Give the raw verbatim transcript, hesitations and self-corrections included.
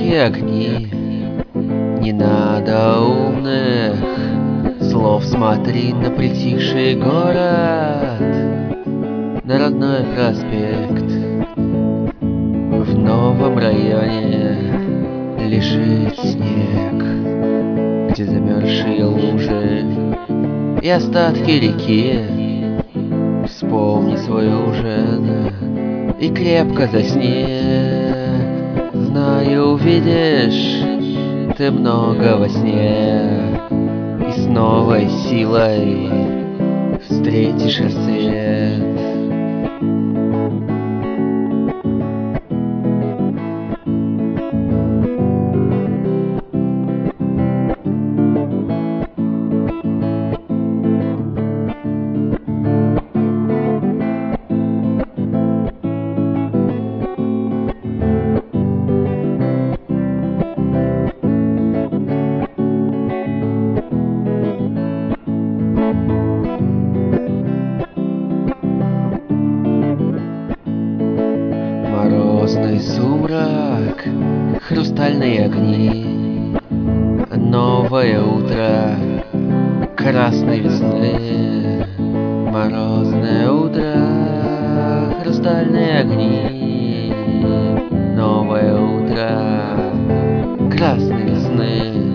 яркие огни, не надо умных слов, смотри на притихший город, на родной проспект. В новом районе лежит снег, где замерзшие лужи и остатки реки. Вспомни свой ужин и крепко засни. Знаю, увидишь ты много во сне, и с новой силой встретишь рассвет. Морозный сумрак, хрустальные огни, новое утро красной весны. Морозное утро, хрустальные огни, новое утро красной весны.